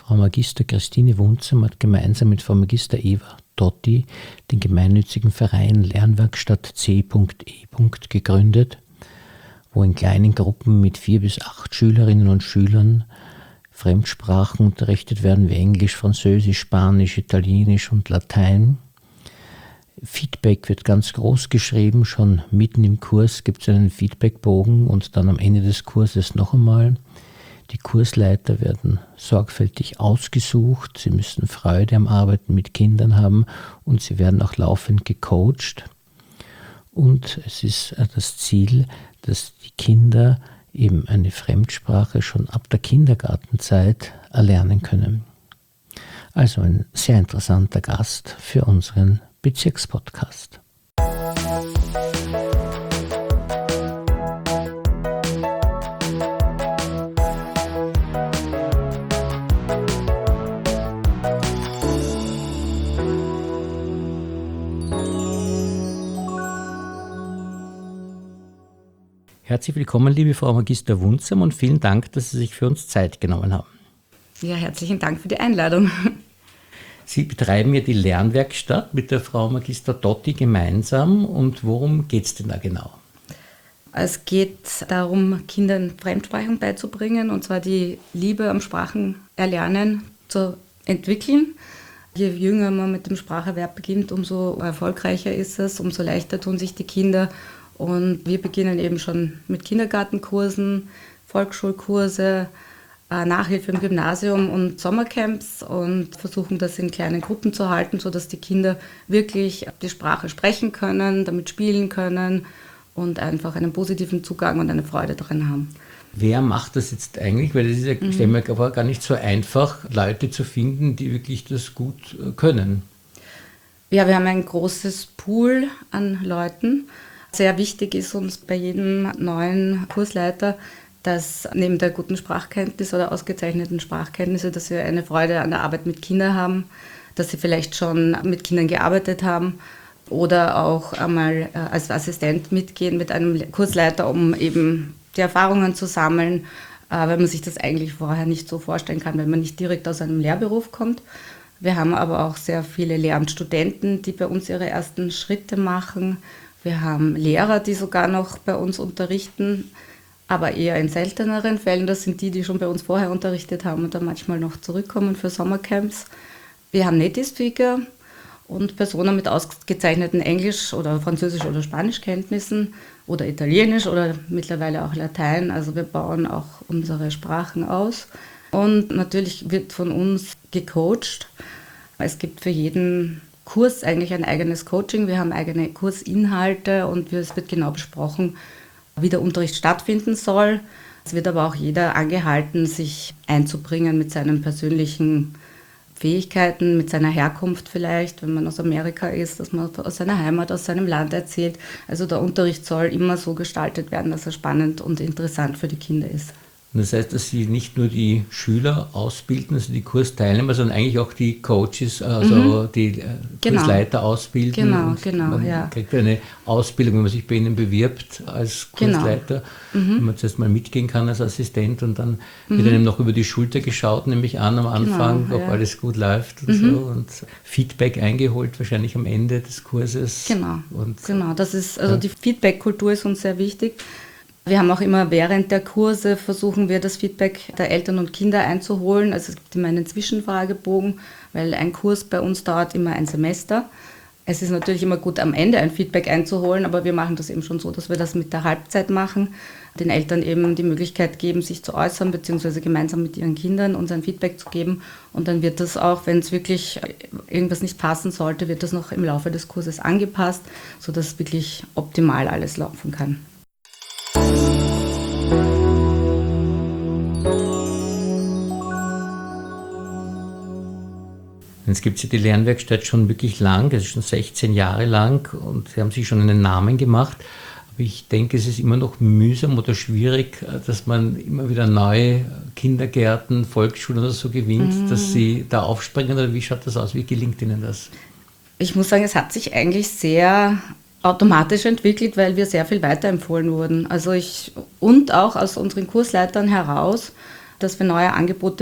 Frau Magister Christine Wunzam hat gemeinsam mit Frau Magister Eva Dotti den gemeinnützigen Verein Lernwerkstatt C.E. gegründet, wo in kleinen Gruppen mit 4 bis 8 Schülerinnen und Schülern Fremdsprachen unterrichtet werden wie Englisch, Französisch, Spanisch, Italienisch und Latein. Feedback wird ganz groß geschrieben, schon mitten im Kurs gibt es einen Feedbackbogen und dann am Ende des Kurses noch einmal. Die Kursleiter werden sorgfältig ausgesucht, sie müssen Freude am Arbeiten mit Kindern haben und sie werden auch laufend gecoacht. Und es ist das Ziel, dass die Kinder eben eine Fremdsprache schon ab der Kindergartenzeit erlernen können. Also ein sehr interessanter Gast für unseren Bezirkspodcast. Herzlich willkommen, liebe Frau Magister Wunzam, und vielen Dank, dass Sie sich für uns Zeit genommen haben. Ja, herzlichen Dank für die Einladung. Sie betreiben ja die Lernwerkstatt mit der Frau Magister Dotti gemeinsam. Und worum geht es denn da genau? Es geht darum, Kindern Fremdsprachen beizubringen, und zwar die Liebe am Sprachenerlernen zu entwickeln. Je jünger man mit dem Spracherwerb beginnt, umso erfolgreicher ist es, umso leichter tun sich die Kinder. Und wir beginnen eben schon mit Kindergartenkursen, Volksschulkurse, Nachhilfe im Gymnasium und Sommercamps und versuchen das in kleinen Gruppen zu halten, sodass die Kinder wirklich die Sprache sprechen können, damit spielen können und einfach einen positiven Zugang und eine Freude daran haben. Wer macht das jetzt eigentlich? Weil das ist ja, ich stelle mir gar nicht so einfach, Leute zu finden, die wirklich das gut können. Ja, wir haben ein großes Pool an Leuten. Sehr wichtig ist uns bei jedem neuen Kursleiter, dass neben der guten Sprachkenntnis oder ausgezeichneten Sprachkenntnisse, dass wir eine Freude an der Arbeit mit Kindern haben, dass sie vielleicht schon mit Kindern gearbeitet haben oder auch einmal als Assistent mitgehen mit einem Kursleiter, um eben die Erfahrungen zu sammeln, weil man sich das eigentlich vorher nicht so vorstellen kann, wenn man nicht direkt aus einem Lehrberuf kommt. Wir haben aber auch sehr viele Lehramtsstudenten, die bei uns ihre ersten Schritte machen. Wir haben Lehrer, die sogar noch bei uns unterrichten, aber eher in selteneren Fällen. Das sind die, die schon bei uns vorher unterrichtet haben und dann manchmal noch zurückkommen für Sommercamps. Wir haben Native Speaker und Personen mit ausgezeichneten Englisch- oder Französisch- oder Spanischkenntnissen oder Italienisch oder mittlerweile auch Latein. Also wir bauen auch unsere Sprachen aus. Und natürlich wird von uns gecoacht. Es gibt für jeden Kurs eigentlich ein eigenes Coaching. Wir haben eigene Kursinhalte und es wird genau besprochen, wie der Unterricht stattfinden soll. Es wird aber auch jeder angehalten, sich einzubringen mit seinen persönlichen Fähigkeiten, mit seiner Herkunft vielleicht, wenn man aus Amerika ist, dass man aus seiner Heimat, aus seinem Land erzählt. Also der Unterricht soll immer so gestaltet werden, dass er spannend und interessant für die Kinder ist. Und das heißt, dass Sie nicht nur die Schüler ausbilden, also die Kursteilnehmer, sondern eigentlich auch die Coaches, also die Kursleiter ausbilden. Genau, man kriegt eine Ausbildung, wenn man sich bei Ihnen bewirbt als Kursleiter, wenn man zuerst mal mitgehen kann als Assistent und dann wird einem noch über die Schulter geschaut, nehme ich an, am Anfang, ob alles gut läuft und so, und Feedback eingeholt wahrscheinlich am Ende des Kurses. Genau, das ist, also die Feedback-Kultur ist uns sehr wichtig. Wir haben auch immer während der Kurse versuchen wir das Feedback der Eltern und Kinder einzuholen. Also es gibt immer einen Zwischenfragebogen, weil ein Kurs bei uns dauert immer ein Semester. Es ist natürlich immer gut, am Ende ein Feedback einzuholen, aber wir machen das eben schon so, dass wir das mit der Halbzeit machen, den Eltern eben die Möglichkeit geben, sich zu äußern, beziehungsweise gemeinsam mit ihren Kindern uns ein Feedback zu geben. Und dann wird das auch, wenn es wirklich irgendwas nicht passen sollte, wird das noch im Laufe des Kurses angepasst, sodass wirklich optimal alles laufen kann. Jetzt gibt es ja die Lernwerkstatt schon wirklich lang, das ist schon 16 Jahre lang und Sie haben sich schon einen Namen gemacht. Aber ich denke, es ist immer noch mühsam oder schwierig, dass man immer wieder neue Kindergärten, Volksschulen oder so gewinnt, dass Sie da aufspringen, oder wie schaut das aus? Wie gelingt Ihnen das? Ich muss sagen, es hat sich eigentlich sehr automatisch entwickelt, weil wir sehr viel weiterempfohlen wurden. Und auch aus unseren Kursleitern heraus, dass wir neue Angebote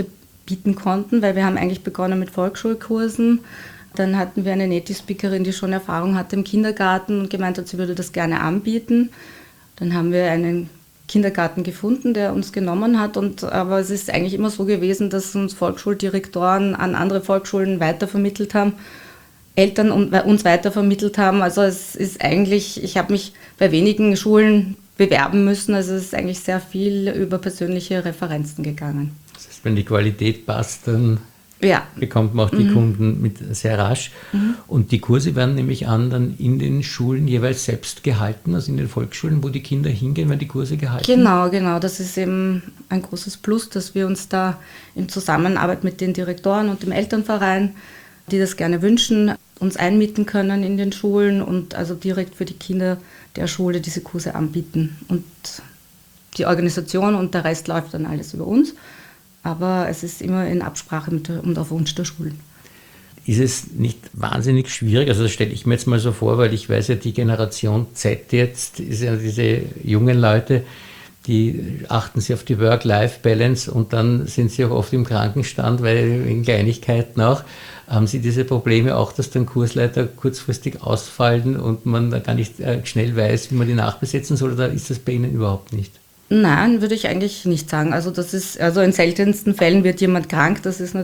bieten konnten, weil wir haben eigentlich begonnen mit Volksschulkursen. Dann hatten wir eine Native Speakerin, die schon Erfahrung hatte im Kindergarten und gemeint hat, sie würde das gerne anbieten. Dann haben wir einen Kindergarten gefunden, der uns genommen hat. Aber es ist eigentlich immer so gewesen, dass uns Volksschuldirektoren an andere Volksschulen weitervermittelt haben, Eltern uns weitervermittelt haben. Also es ist eigentlich, ich habe mich bei wenigen Schulen bewerben müssen. Also es ist eigentlich sehr viel über persönliche Referenzen gegangen. Das heißt, wenn die Qualität passt, dann bekommt man auch die Kunden mit sehr rasch. Und die Kurse werden nämlich dann in den Schulen jeweils selbst gehalten, also in den Volksschulen, wo die Kinder hingehen, werden die Kurse gehalten? Genau. Das ist eben ein großes Plus, dass wir uns da in Zusammenarbeit mit den Direktoren und dem Elternverein, die das gerne wünschen, uns einmieten können in den Schulen und also direkt für die Kinder der Schule diese Kurse anbieten. Und die Organisation und der Rest läuft dann alles über uns. Aber es ist immer in Absprache und auf Wunsch der Schulen. Ist es nicht wahnsinnig schwierig? Also das stelle ich mir jetzt mal so vor, weil ich weiß ja, die Generation Z jetzt, ist ja diese jungen Leute, die achten sie auf die Work-Life-Balance und dann sind sie auch oft im Krankenstand, weil in Kleinigkeiten auch. Haben Sie diese Probleme auch, dass dann Kursleiter kurzfristig ausfallen und man da gar nicht schnell weiß, wie man die nachbesetzen soll, oder ist das bei Ihnen überhaupt nicht? Nein, würde ich eigentlich nicht sagen. Also in seltensten Fällen wird jemand krank,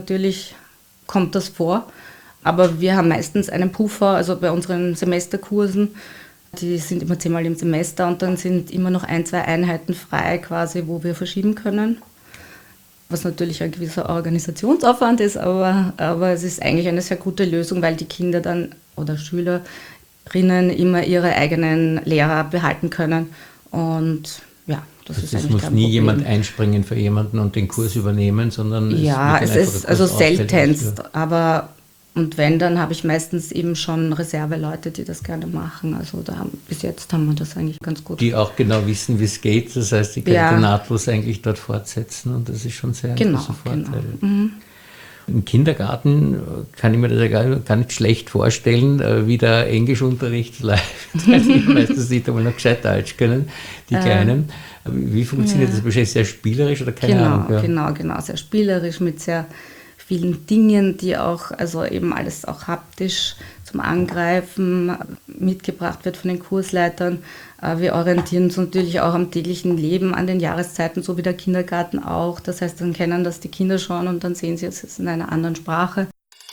kommt das vor. Aber wir haben meistens einen Puffer, also bei unseren Semesterkursen, die sind immer 10-mal im Semester und dann sind immer noch 1-2 Einheiten frei quasi, wo wir verschieben können. Was natürlich ein gewisser Organisationsaufwand ist, aber es ist eigentlich eine sehr gute Lösung, weil die Kinder dann oder Schülerinnen immer ihre eigenen Lehrer behalten können. Und ja, das ist eigentlich kein Problem. Es muss nie jemand einspringen für jemanden und den Kurs übernehmen, sondern es ist also seltenst, aber und wenn, dann habe ich meistens eben schon Reserveleute, die das gerne machen. Also bis jetzt haben wir das eigentlich ganz gut. Die auch genau wissen, wie es geht. Das heißt, die können nahtlos eigentlich dort fortsetzen und das ist schon sehr ein großer Vorteil. Genau. Im Kindergarten kann ich mir das ja gar nicht schlecht vorstellen, wie der Englischunterricht läuft. Meistens nicht einmal noch gescheit Deutsch können, die Kleinen. Wie funktioniert das? Wahrscheinlich sehr spielerisch oder keine Ahnung? Ja. Genau, sehr spielerisch mit sehr vielen Dingen, die auch, also eben alles auch haptisch zum Angreifen mitgebracht wird von den Kursleitern. Wir orientieren uns natürlich auch am täglichen Leben, an den Jahreszeiten, so wie der Kindergarten auch. Das heißt, dann kennen das die Kinder schon und dann sehen sie es in einer anderen Sprache.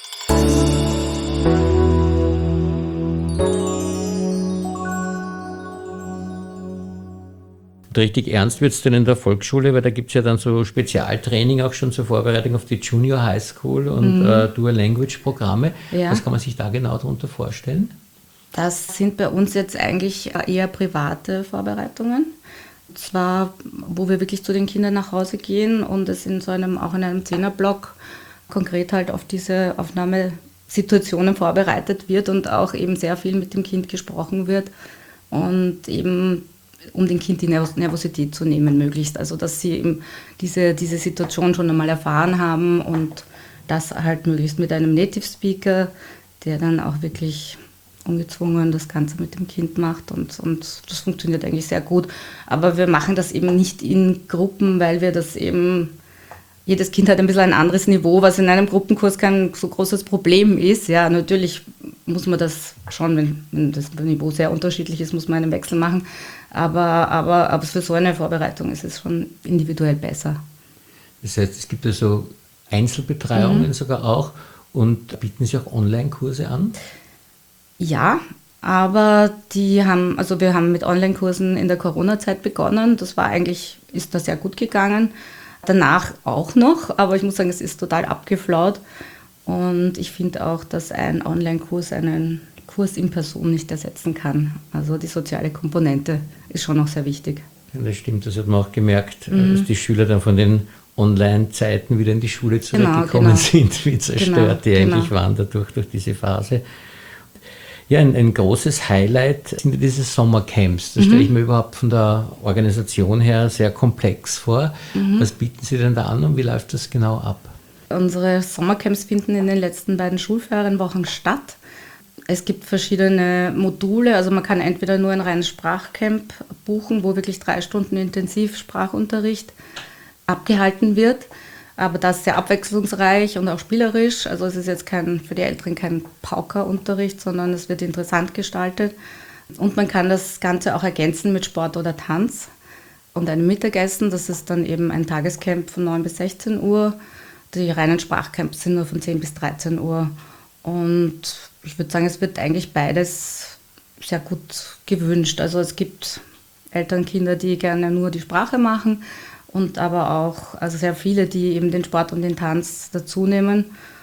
Richtig ernst wird es denn in der Volksschule, weil da gibt es ja dann so Spezialtraining auch schon zur Vorbereitung auf die Junior High School und Dual Language Programme. Ja. Was kann man sich da genau darunter vorstellen? Das sind bei uns jetzt eigentlich eher private Vorbereitungen. Und zwar, wo wir wirklich zu den Kindern nach Hause gehen und es auch in einem 10er-Block konkret halt auf diese Aufnahmesituationen vorbereitet wird und auch eben sehr viel mit dem Kind gesprochen wird und eben um dem Kind die Nervosität zu nehmen möglichst. Also dass sie eben diese Situation schon einmal erfahren haben und das halt möglichst mit einem Native Speaker, der dann auch wirklich ungezwungen das Ganze mit dem Kind macht und das funktioniert eigentlich sehr gut. Aber wir machen das eben nicht in Gruppen, weil wir das eben, jedes Kind hat ein bisschen ein anderes Niveau, was in einem Gruppenkurs kein so großes Problem ist. Ja, natürlich muss man das schon, wenn das Niveau sehr unterschiedlich ist, muss man einen Wechsel machen. Aber für so eine Vorbereitung ist es schon individuell besser. Das heißt, es gibt ja so Einzelbetreuungen sogar auch und bieten Sie auch Online-Kurse an? Ja, aber wir haben mit Online-Kursen in der Corona-Zeit begonnen. Ist das sehr gut gegangen. Danach auch noch, aber ich muss sagen, es ist total abgeflaut. Und ich finde auch, dass ein Online-Kurs einen Kurs in Person nicht ersetzen kann. Also die soziale Komponente ist schon noch sehr wichtig. Ja, das stimmt, das hat man auch gemerkt, dass die Schüler dann von den Online-Zeiten wieder in die Schule zurückgekommen sind, wie zerstört die eigentlich waren durch diese Phase. Ja, ein großes Highlight sind diese Sommercamps. Das stelle ich mir überhaupt von der Organisation her sehr komplex vor. Was bieten Sie denn da an und wie läuft das genau ab? Unsere Sommercamps finden in den letzten beiden Schulferienwochen statt. Es gibt verschiedene Module, also man kann entweder nur ein reines Sprachcamp buchen, wo wirklich 3 Stunden Intensivsprachunterricht abgehalten wird. Aber das sehr abwechslungsreich und auch spielerisch. Also es ist jetzt für die Älteren kein Paukerunterricht, sondern es wird interessant gestaltet. Und man kann das Ganze auch ergänzen mit Sport oder Tanz und einem Mittagessen. Das ist dann eben ein Tagescamp von 9 bis 16 Uhr. Die reinen Sprachcamps sind nur von 10 bis 13 Uhr. Und ich würde sagen, es wird eigentlich beides sehr gut gewünscht. Also es gibt Elternkinder, die gerne nur die Sprache machen und aber auch also sehr viele, die eben den Sport und den Tanz dazu nehmen.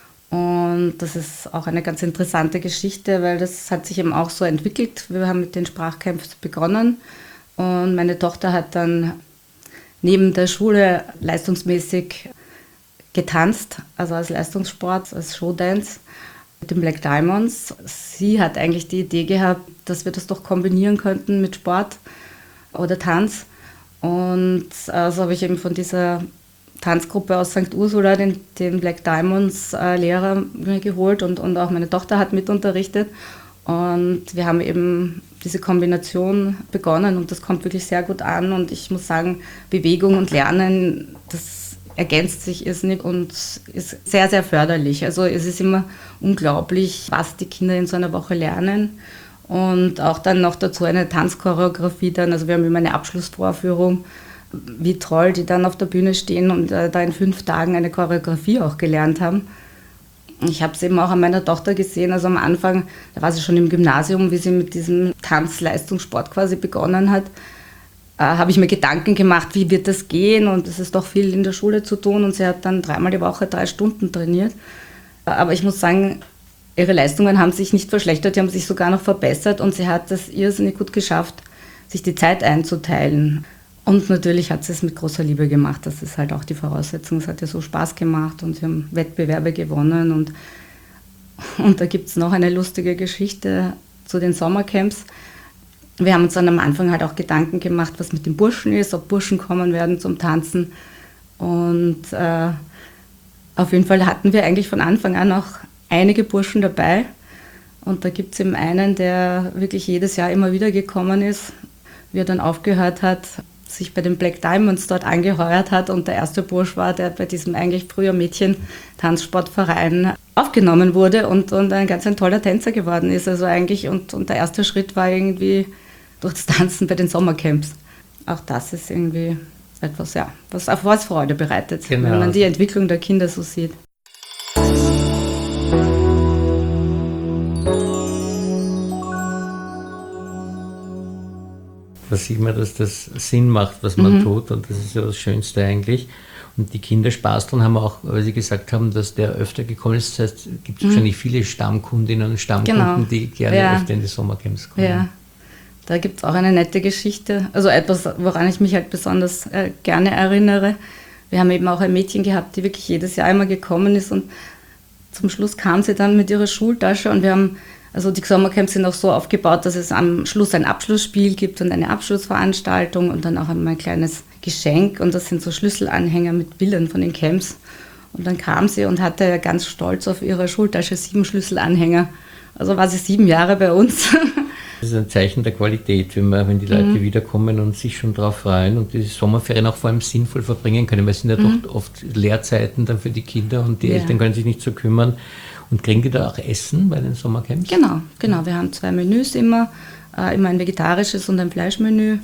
Und das ist auch eine ganz interessante Geschichte, weil das hat sich eben auch so entwickelt. Wir haben mit den Sprachcamps begonnen und meine Tochter hat dann neben der Schule leistungsmäßig getanzt, also als Leistungssport, als Showdance mit den Black Diamonds. Sie hat eigentlich die Idee gehabt, dass wir das doch kombinieren könnten mit Sport oder Tanz. Und so habe ich eben von dieser Tanzgruppe aus St. Ursula den Black Diamonds Lehrer mir geholt und auch meine Tochter hat mit unterrichtet. Und wir haben eben diese Kombination begonnen und das kommt wirklich sehr gut an. Und ich muss sagen, Bewegung und Lernen, das ergänzt sich irrsinnig und ist sehr, sehr förderlich. Also es ist immer unglaublich, was die Kinder in so einer Woche lernen. Und auch dann noch dazu eine Tanzchoreografie dann. Also wir haben immer eine Abschlussvorführung, wie toll die dann auf der Bühne stehen und da in 5 Tagen eine Choreografie auch gelernt haben. Ich habe es eben auch an meiner Tochter gesehen, also am Anfang, da war sie schon im Gymnasium, wie sie mit diesem Tanzleistungssport quasi begonnen hat, habe ich mir Gedanken gemacht, wie wird das gehen und es ist doch viel in der Schule zu tun und sie hat dann 3-mal die Woche 3 Stunden trainiert. Aber ich muss sagen, ihre Leistungen haben sich nicht verschlechtert, die haben sich sogar noch verbessert und sie hat es irrsinnig gut geschafft, sich die Zeit einzuteilen. Und natürlich hat sie es mit großer Liebe gemacht, das ist halt auch die Voraussetzung. Es hat ihr so Spaß gemacht und sie haben Wettbewerbe gewonnen. Und da gibt es noch eine lustige Geschichte zu den Sommercamps. Wir haben uns dann am Anfang halt auch Gedanken gemacht, was mit den Burschen ist, ob Burschen kommen werden zum Tanzen. Und auf jeden Fall hatten wir eigentlich von Anfang an auch einige Burschen dabei. Und da gibt es eben einen, der wirklich jedes Jahr immer wieder gekommen ist, wie er dann aufgehört hat, sich bei den Black Diamonds dort angeheuert hat und der erste Bursch war, der bei diesem eigentlich früher Mädchen-Tanzsportverein aufgenommen wurde und ein ganz ein toller Tänzer geworden ist. Also eigentlich, und der erste Schritt war irgendwie durch das Tanzen bei den Sommercamps. Auch das ist irgendwie etwas, ja, was auf was Freude bereitet, genau, wenn man die Entwicklung der Kinder so sieht. Da sieht man, dass das Sinn macht, was man tut und das ist ja das Schönste eigentlich. Und die Kinder Spaß dran haben auch, weil sie gesagt haben, dass der öfter gekommen ist. Das heißt, es gibt wahrscheinlich viele Stammkundinnen und Stammkunden, die gerne öfter in die Sommercamps kommen. Ja, da gibt es auch eine nette Geschichte. Also etwas, woran ich mich halt besonders gerne erinnere. Wir haben eben auch ein Mädchen gehabt, die wirklich jedes Jahr einmal gekommen ist und zum Schluss kam sie dann mit ihrer Schultasche und wir haben, also die Sommercamps sind auch so aufgebaut, dass es am Schluss ein Abschlussspiel gibt und eine Abschlussveranstaltung und dann auch einmal ein kleines Geschenk und das sind so Schlüsselanhänger mit Bildern von den Camps. Und dann kam sie und hatte ganz stolz auf ihrer Schultasche 7 Schlüsselanhänger. Also war sie 7 Jahre bei uns. Das ist ein Zeichen der Qualität, wenn die Leute wiederkommen und sich schon darauf freuen und die Sommerferien auch vor allem sinnvoll verbringen können, weil es sind ja doch oft Lehrzeiten dann für die Kinder und die Eltern können sich nicht so kümmern. Und kriegen die da auch Essen bei den Sommercamps? Genau. Wir haben 2 Menüs immer ein vegetarisches und ein Fleischmenü.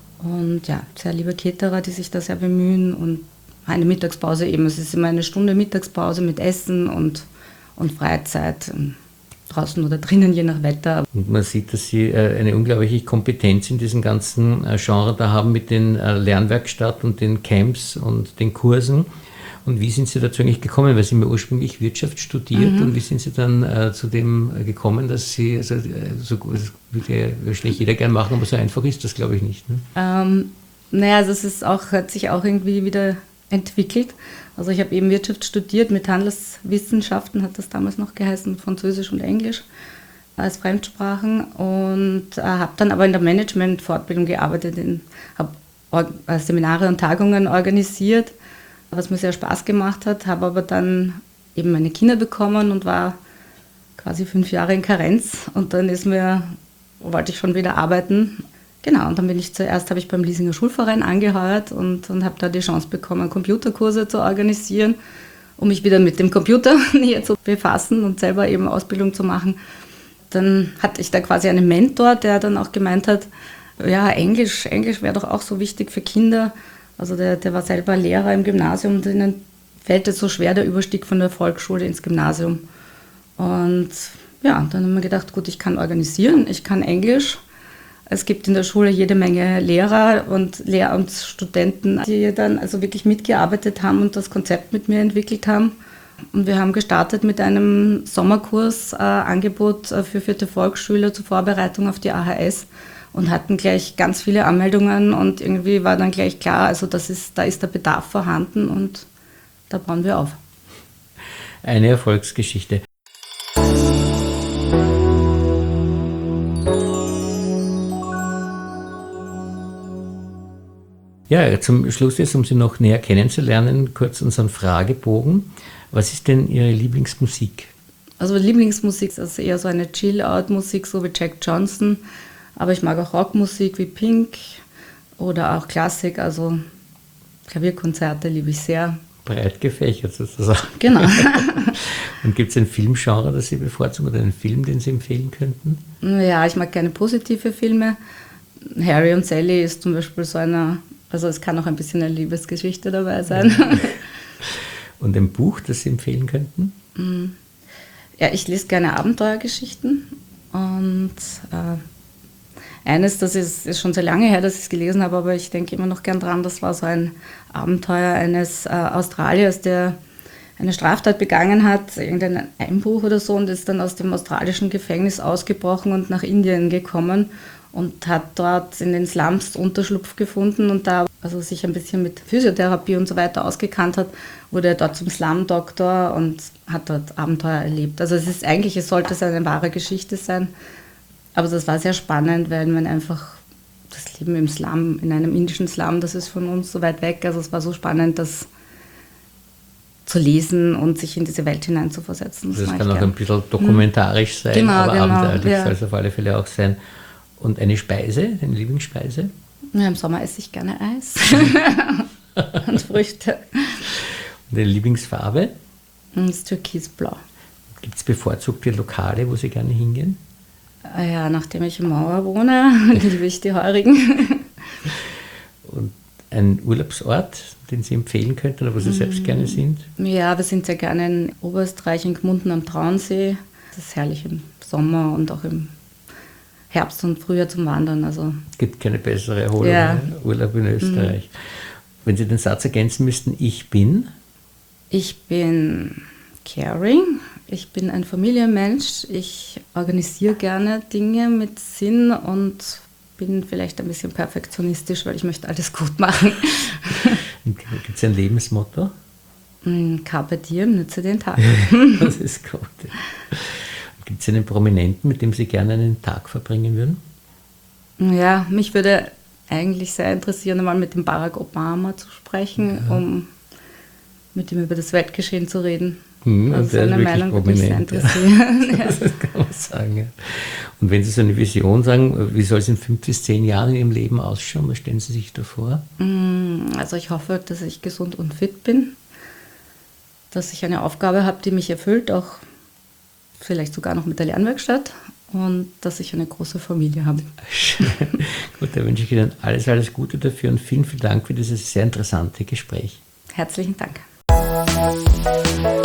Und ja, sehr liebe Caterer, die sich da sehr bemühen. Und eine Mittagspause eben. Es ist immer eine Stunde Mittagspause mit Essen und Freizeit. Draußen oder drinnen, je nach Wetter. Und man sieht, dass Sie eine unglaubliche Kompetenz in diesem ganzen Genre da haben mit den Lernwerkstatt und den Camps und den Kursen. Und wie sind Sie dazu eigentlich gekommen? Weil Sie haben ja ursprünglich Wirtschaft studiert und wie sind Sie dann zu dem gekommen, dass Sie, also so würde wahrscheinlich jeder gerne machen, aber so einfach ist das, glaube ich, nicht. Ne? Also hat sich auch irgendwie wieder entwickelt. Also ich habe eben Wirtschaft studiert mit Handelswissenschaften, hat das damals noch geheißen, mit Französisch und Englisch als Fremdsprachen und habe dann aber in der Management-Fortbildung gearbeitet, habe Seminare und Tagungen organisiert, was mir sehr Spaß gemacht hat, habe aber dann eben meine Kinder bekommen und war quasi 5 Jahre in Karenz und dann wollte ich schon wieder arbeiten. Genau, und dann habe ich beim Liesinger Schulverein angeheuert und habe da die Chance bekommen, Computerkurse zu organisieren, um mich wieder mit dem Computer näher zu befassen und selber eben Ausbildung zu machen. Dann hatte ich da quasi einen Mentor, der dann auch gemeint hat, ja, Englisch wäre doch auch so wichtig für Kinder. Also der war selber Lehrer im Gymnasium und denen fällt es so schwer, der Überstieg von der Volksschule ins Gymnasium. Und ja, dann haben wir gedacht, gut, ich kann organisieren, ich kann Englisch. Es gibt in der Schule jede Menge Lehrer und Lehramtsstudenten, die dann also wirklich mitgearbeitet haben und das Konzept mit mir entwickelt haben. Und wir haben gestartet mit einem Sommerkursangebot für 4. Volksschüler zur Vorbereitung auf die AHS und hatten gleich ganz viele Anmeldungen und irgendwie war dann gleich klar, also da ist der Bedarf vorhanden und da bauen wir auf. Eine Erfolgsgeschichte. Ja, zum Schluss jetzt, um Sie noch näher kennenzulernen, kurz unseren Fragebogen. Was ist denn Ihre Lieblingsmusik? Also Lieblingsmusik ist eher so eine Chill-Out-Musik, so wie Jack Johnson. Aber ich mag auch Rockmusik wie Pink oder auch Klassik, also Klavierkonzerte liebe ich sehr. Breit gefächert sozusagen. Genau. Und gibt es ein Filmgenre, das Sie bevorzugen oder einen Film, den Sie empfehlen könnten? Ja, ich mag gerne positive Filme. Harry und Sally ist zum Beispiel so einer, also es kann auch ein bisschen eine Liebesgeschichte dabei sein. Ja. Und ein Buch, das Sie empfehlen könnten? Ja, ich lese gerne Abenteuergeschichten und eines, das ist schon sehr lange her, dass ich es gelesen habe, aber ich denke immer noch gern dran, das war so ein Abenteuer eines Australiers, der eine Straftat begangen hat, irgendein Einbruch oder so, und ist dann aus dem australischen Gefängnis ausgebrochen und nach Indien gekommen und hat dort in den Slums Unterschlupf gefunden und da also sich ein bisschen mit Physiotherapie und so weiter ausgekannt hat, wurde er dort zum Slum-Doktor und hat dort Abenteuer erlebt. Also es sollte eine wahre Geschichte sein, aber das war sehr spannend, weil man einfach das Leben im Slum, in einem indischen Slum, das ist von uns so weit weg, also es war so spannend, das zu lesen und sich in diese Welt hineinzuversetzen. Das kann auch ein bisschen dokumentarisch sein, genau, aber abenteuerlich ja. soll es auf alle Fälle auch sein. Und eine Speise, eine Lieblingsspeise? Ja, im Sommer esse ich gerne Eis und Früchte. Und eine Lieblingsfarbe? Das Türkisblau. Gibt es bevorzugte Lokale, wo Sie gerne hingehen? Ja, nachdem ich in Mauer wohne, liebe ich die Heurigen. Und ein Urlaubsort, den Sie empfehlen könnten oder wo Sie selbst gerne sind? Ja, wir sind sehr gerne in Oberösterreich, in Gmunden am Traunsee. Das ist herrlich im Sommer und auch im Herbst und Frühjahr zum Wandern. Also es gibt keine bessere Erholung, ja. Urlaub in Österreich. Wenn Sie den Satz ergänzen müssten, ich bin? Ich bin caring, ich bin ein Familienmensch, ich organisiere gerne Dinge mit Sinn und bin vielleicht ein bisschen perfektionistisch, weil ich möchte alles gut machen. Gibt es ein Lebensmotto? Carpe diem, nütze den Tag. Das ist gut. Gibt es einen Prominenten, mit dem Sie gerne einen Tag verbringen würden? Ja, mich würde eigentlich sehr interessieren, mal mit dem Barack Obama zu sprechen, um mit ihm über das Weltgeschehen zu reden. Also seine Meinung würde mich sehr interessieren. Ja. Das kann man sagen. Ja. Und wenn Sie so eine Vision sagen, wie soll es in 5 bis 10 Jahren in Ihrem Leben ausschauen? Was stellen Sie sich da vor? Also ich hoffe, dass ich gesund und fit bin, dass ich eine Aufgabe habe, die mich erfüllt, auch vielleicht sogar noch mit der Lernwerkstatt, und dass ich eine große Familie habe. Gut, da wünsche ich Ihnen alles Gute dafür und vielen Dank für dieses sehr interessante Gespräch. Herzlichen Dank.